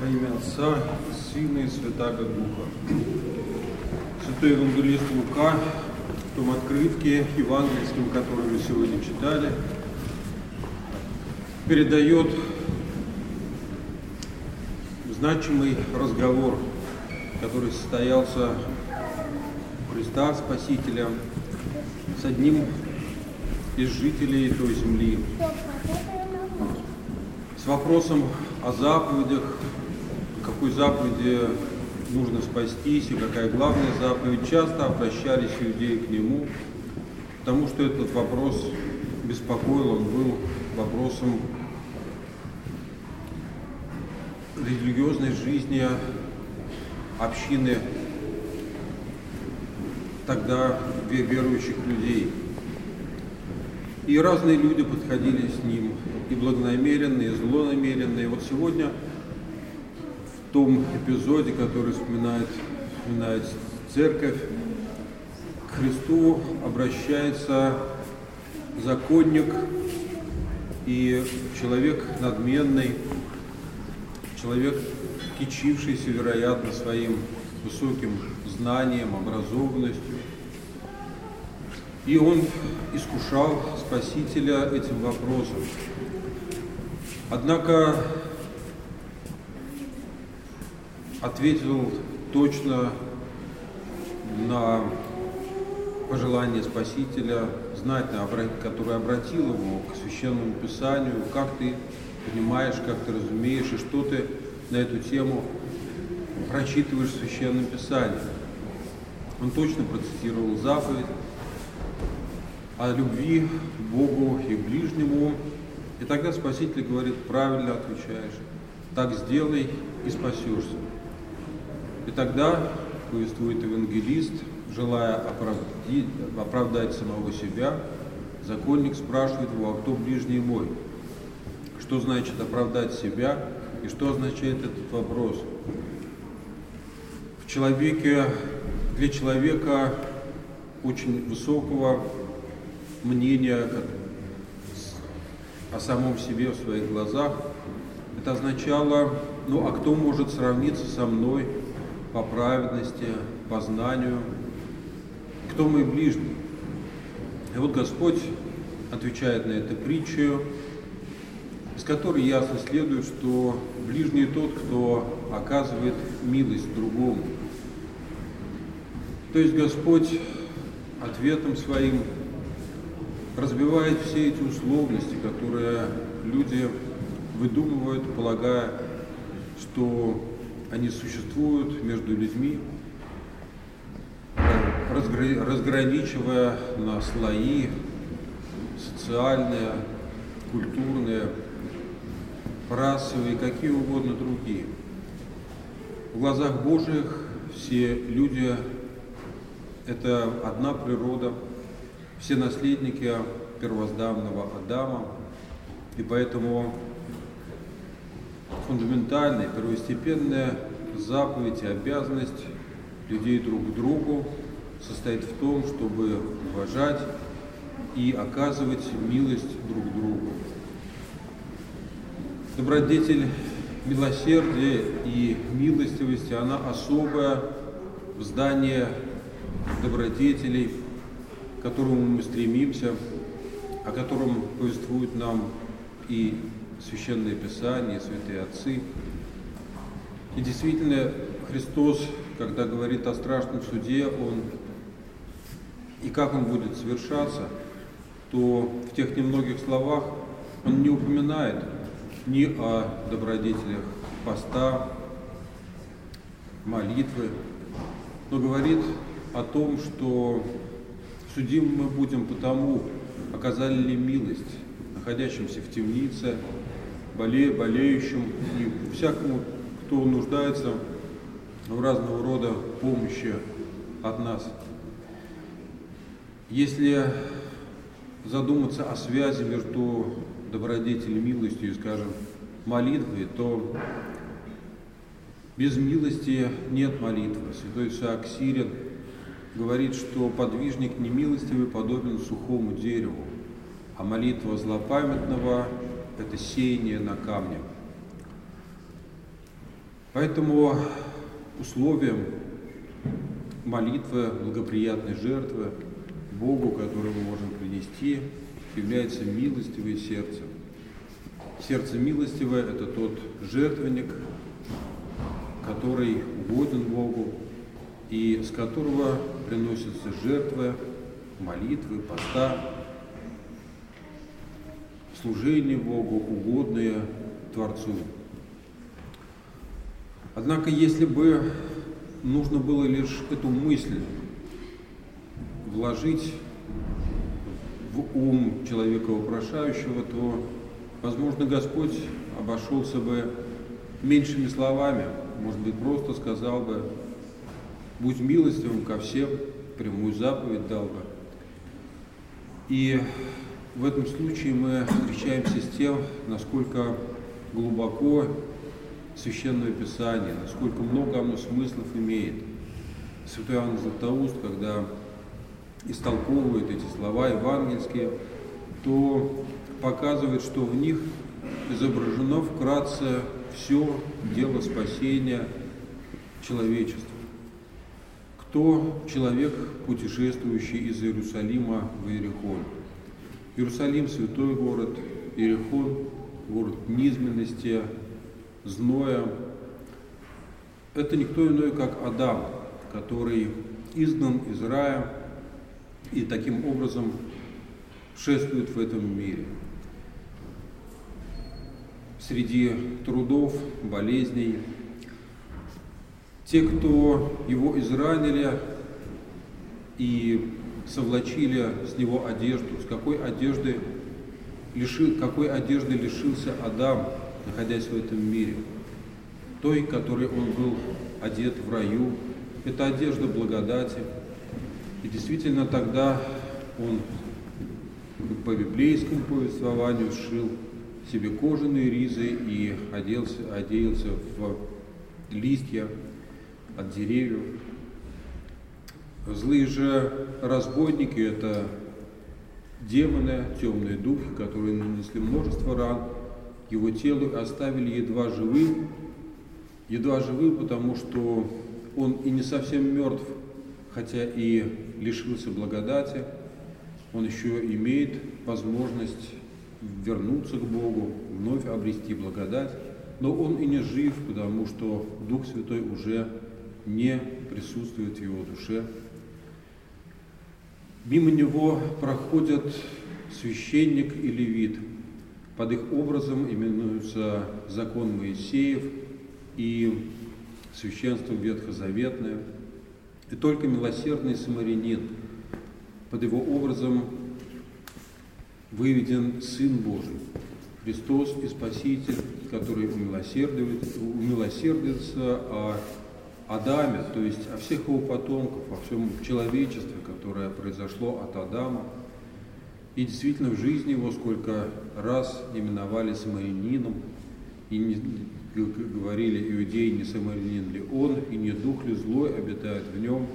Во имя Отца, Сына и Святаго Духа. Святой Евангелист Лука, в том отрывке евангельском, который мы сегодня читали, передает значимый разговор, который состоялся у Христа Спасителя с одним из жителей той земли, с вопросом о заповедях, какой заповеди нужно спастись и какая главная заповедь. Часто обращались иудеи к нему, потому что этот вопрос беспокоил, он был вопросом религиозной жизни общины тогда верующих людей. И разные люди подходили с ним, и благонамеренные, и злонамеренные. Вот сегодня в том эпизоде, который вспоминает церковь, к Христу обращается законник и человек надменный, человек, кичившийся, вероятно, своим высоким знанием, образованностью. И он искушал Спасителя этим вопросом. Однако ответил точно на пожелание Спасителя, знатно, который обратил его к Священному Писанию: как ты понимаешь, как ты разумеешь, и что ты на эту тему прочитываешь в Священном Писании. Он точно процитировал заповедь о любви к Богу и к ближнему. И тогда Спаситель говорит: правильно отвечаешь, так сделай и спасешься. И тогда, повествует евангелист, желая оправдать самого себя, законник спрашивает его: а кто ближний мой? Что значит оправдать себя и что означает этот вопрос? Для человека очень высокого мнения о самом себе в своих глазах, это означало: а кто может сравниться со мной по праведности, по знанию? Кто мой ближний? И вот Господь отвечает на эту притчу, из которой ясно следует, что ближний тот, кто оказывает милость другому. То есть Господь ответом своим разбивает все эти условности, которые люди выдумывают, полагая, что они существуют между людьми, разграничивая на слои социальные, культурные, расовые, какие угодно другие. В глазах Божьих все люди – это одна природа, все наследники первозданного Адама, и поэтому фундаментальная, первостепенная заповедь и обязанность людей друг к другу состоит в том, чтобы уважать и оказывать милость друг другу. Добродетель милосердия и милостивости, она особая в здании добродетелей, к которому мы стремимся, о котором повествуют нам и Священное Писание, и святые отцы. И действительно, Христос, когда говорит о страшном суде, и как он будет совершаться, то в тех немногих словах он не упоминает ни о добродетелях поста, молитвы, но говорит о том, что судимы мы будем потому, оказали ли милость находящимся в темнице, болеющим и всякому, кто нуждается в разного рода помощи от нас. Если задуматься о связи между добродетелью, милостью и, скажем, молитвой, то без милости нет молитвы. Святой Исаак Сирин говорит, что подвижник немилостивый подобен сухому дереву, а молитва злопамятного – это сеяние на камне. Поэтому условием молитвы, благоприятной жертвы Богу, которую мы можем принести, является милостивое сердце. Сердце милостивое – это тот жертвенник, который угоден Богу, и с которого приносятся жертвы, молитвы, поста, служение Богу, угодные Творцу. Однако, если бы нужно было лишь эту мысль вложить в ум человека вопрошающего, то, возможно, Господь обошелся бы меньшими словами, может быть, просто сказал бы: «Будь милостивым ко всем», прямую заповедь дал бы. И в этом случае мы встречаемся с тем, насколько глубоко Священное Писание, насколько много оно смыслов имеет. Святой Иоанн Златоуст, когда истолковывает эти слова евангельские, то показывает, что в них изображено вкратце все дело спасения человечества. Кто человек, путешествующий из Иерусалима в Иерихон? Иерусалим – святой город, Иерихон – город низменности, зноя. Это никто иной, как Адам, который изгнан из рая и таким образом шествует в этом мире. Среди трудов, болезней. Те, кто его изранили и совлачили с него одежду, с какой одежды лишился Адам, находясь в этом мире? Той, которой он был одет в раю. Это одежда благодати. И действительно тогда он по библейскому повествованию сшил себе кожаные ризы и оделся в листья от деревьев. Злые же разбойники – это демоны, темные духи, которые нанесли множество ран его телу и оставили едва живым, потому что он и не совсем мертв, хотя и лишился благодати, он еще имеет возможность вернуться к Богу, вновь обрести благодать, но он и не жив, потому что Дух Святой уже не присутствует в его душе. Мимо него проходят священник и левит. Под их образом именуются закон Моисеев и священство ветхозаветное. И только милосердный самарянин, под его образом выведен Сын Божий, Христос и Спаситель, который умилосердится о Адаме, то есть о всех его потомках, о всем человечестве, которое произошло от Адама. И действительно в жизни его сколько раз именовали самарянином, и не говорили иудеи, не самарянин ли он, и не дух ли злой обитает в нем.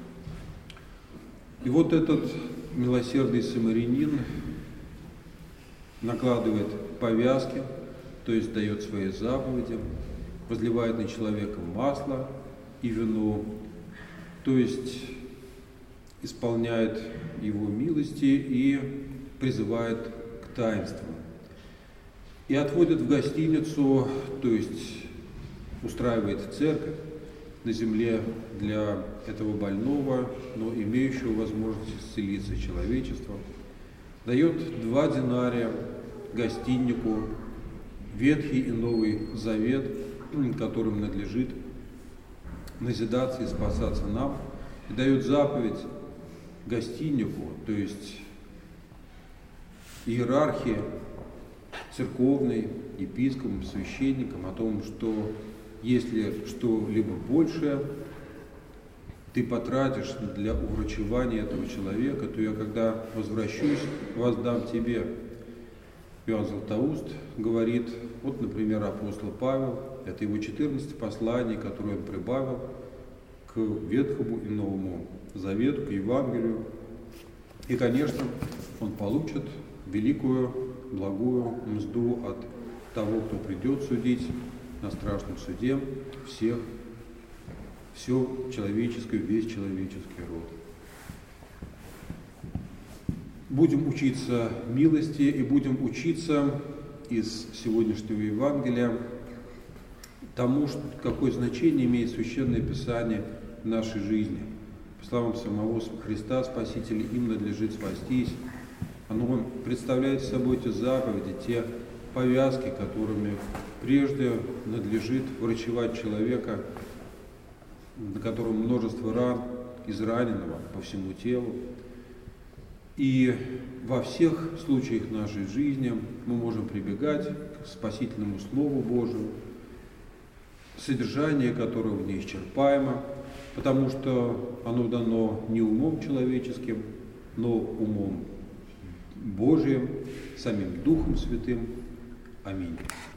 И вот этот милосердный самарянин накладывает повязки, то есть дает свои заповеди, возливает на человека масло и вино, то есть исполняет его милости и призывает к таинствам. И отводит в гостиницу, то есть устраивает церковь на земле для этого больного, но имеющего возможность исцелиться человечества. Дает 2 динария гостиннику, Ветхий и Новый Завет, которым надлежит назидаться и спасаться нам, и дает заповедь гостиннику, то есть иерархии церковной, епископам, священникам о том, что если что-либо большее ты потратишь для уврачевания этого человека, то я, когда возвращусь, воздам тебе. Иоанн Златоуст говорит, вот, например, апостол Павел, это его 14 посланий, которые он прибавил к Ветхому и Новому Завету, к Евангелию. И, конечно, он получит великую, благую мзду от того, кто придет судить на страшном суде всех, все человеческое, весь человеческий род. Будем учиться милости и будем учиться из сегодняшнего Евангелия тому, какое значение имеет Священное Писание в нашей жизни. По словам самого Христа, Спасителя, им надлежит спастись. Оно представляет собой те заповеди, те повязки, которыми прежде надлежит врачевать человека, на котором множество ран, израненного по всему телу. И во всех случаях нашей жизни мы можем прибегать к спасительному Слову Божию, содержание которого неисчерпаемо, потому что оно дано не умом человеческим, но умом Божиим, самим Духом Святым. Аминь.